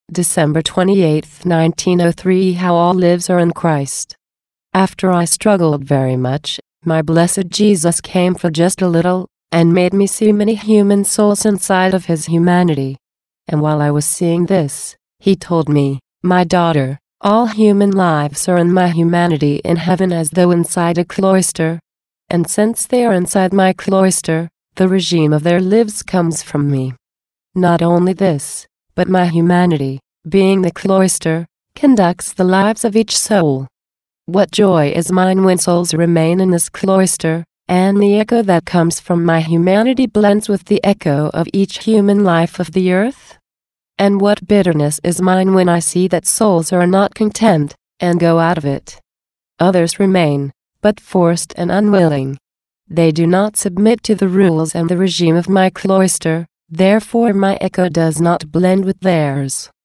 December 28, 1903. How all lives are in Christ. After I struggled very much, my blessed Jesus came for just a little, and made me see many human souls inside of his humanity. And while I was seeing this, he told me, "My daughter, all human lives are in my humanity in heaven as though inside a cloister. And since they are inside my cloister, the regime of their lives comes from me. Not only this, but my humanity, being the cloister, conducts the lives of each soul. What joy is mine when souls remain in this cloister, and the echo that comes from my humanity blends with the echo of each human life of the earth? And what bitterness is mine when I see that souls are not content, and go out of it. Others remain, but forced and unwilling. They do not submit to the rules and the regime of my cloister, therefore my echo does not blend with theirs.